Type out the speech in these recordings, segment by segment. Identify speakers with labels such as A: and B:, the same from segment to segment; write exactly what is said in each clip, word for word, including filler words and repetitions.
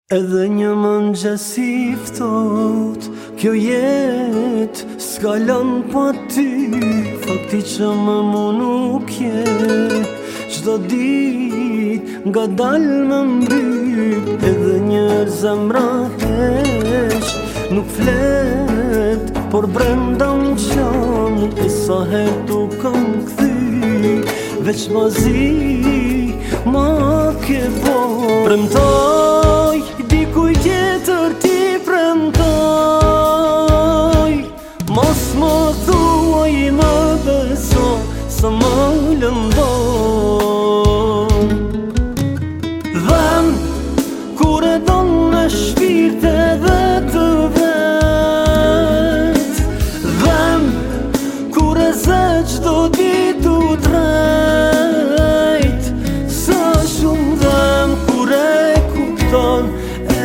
A: Edhe një mëngjesi ftohtë, kjo jetë s'ka lënë pa ty. Fakti që më mu nuk je, çdo ditë nga dalë më mbyt. Edhe një zemra heq nuk flet, por brenda më qanë. E sa herë tu kam kthy, veç mazi ma ke po. Premtoj dikuj tjetër ti premtoj, mos më thuaj më beso sa më lëndon. Dhem kur e don me shpirt edhe të vet, dhem kur e zë çdo ditë u drejt. Sa shumë dhem kur e kupton e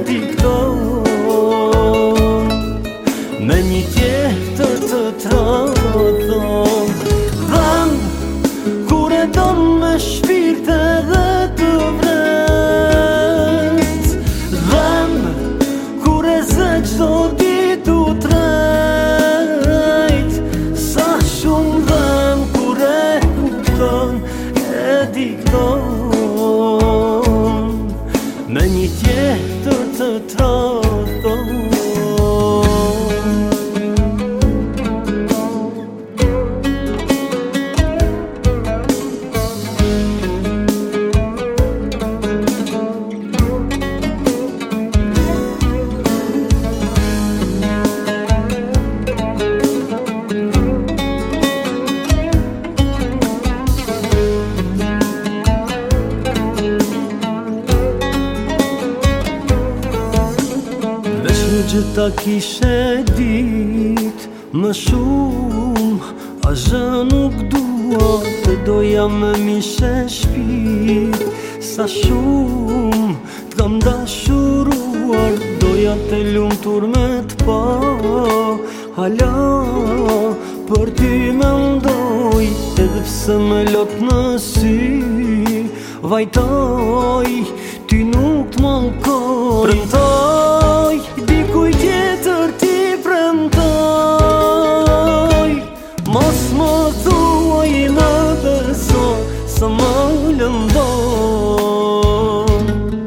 A: dikton, me një tjetër të tradhon. Dhem kur e don me shpirt edhe të vret, dhem kur e zë çdo ditë u drejt. Sa shumë dhem kur e kupton e dikton, me një tjetër të tradhon. Gjitha kishe dit më shumë, a zë nuk dua, të doja me mishe shpit. Sa shumë t'kam dashuruar, doja të lumtur me t'pa. Hala për ty me ndoj, edhe pse me lot në sy. Vajtoj, ty nuk t'mallkoj. Premtoj dikuj tjetër ti premtoj, mos më thuaj më beso sa më lëndon.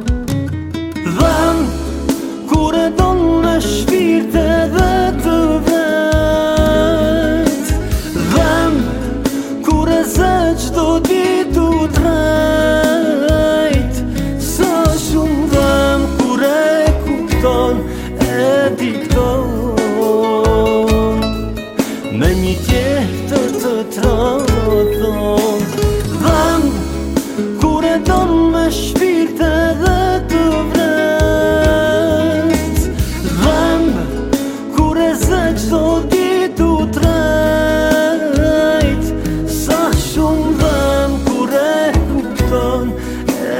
A: Dhem kur e don me shpirt edhe të vet, dhem kur e zë çdo ditë u drejt. Sa shumë dhem kur e kupton e dikton, me një tjetër të tradhon. Dhem kur e don me shpirt edhe të vret, dhem kur e zë çdo ditë u drejt. Sa shumë dhem kur e kupton e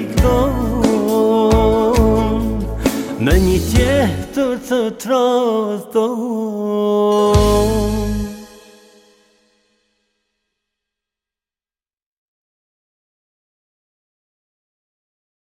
A: dikton, me një tjetër të tradhon.